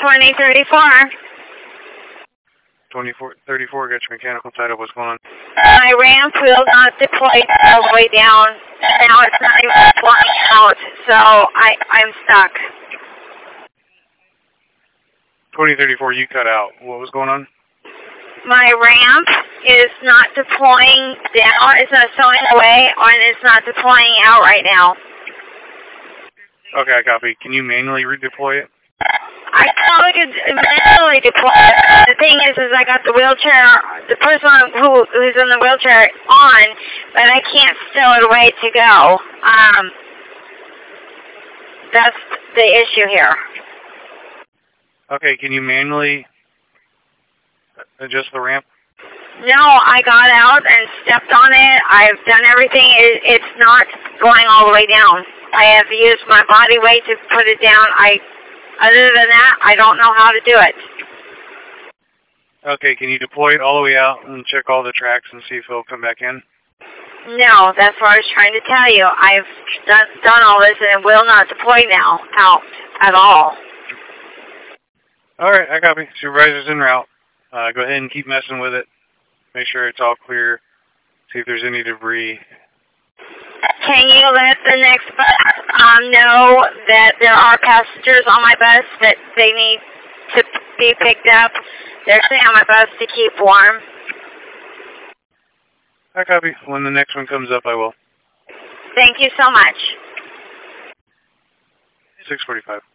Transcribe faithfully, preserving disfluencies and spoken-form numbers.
twenty thirty-four. twenty-four thirty-four, got your mechanical title. What's going on? My ramp will not deploy all the way down. Now it's not even flying out, so I, I'm stuck. twenty thirty-four, you cut out. What was going on? My ramp is not deploying down. It's not showing away, and it's not deploying out right now. Okay, I copy. Can you manually redeploy it? I probably could manually deploy it. The thing is, is I got the wheelchair, the person who who's in the wheelchair on, but I can't stow it away to go. Um, that's the issue here. Okay, can you manually adjust the ramp? No, I got out and stepped on it. I've done everything. It, it's not going all the way down. I have used my body weight to put it down. I, other than that, I don't know how to do it. Okay, can you deploy it all the way out and check all the tracks and see if it'll come back in? No, that's what I was trying to tell you. I've done, done all this and it will not deploy now out at all. All right, I copy. Supervisor's en route. Uh, go ahead and keep messing with it. Make sure it's all clear. See if there's any debris. Can you let the next bus um, know that there are passengers on my bus that they need to be picked up? They're staying on my bus to keep warm. I copy. When the next one comes up, I will. Thank you so much. six forty-five.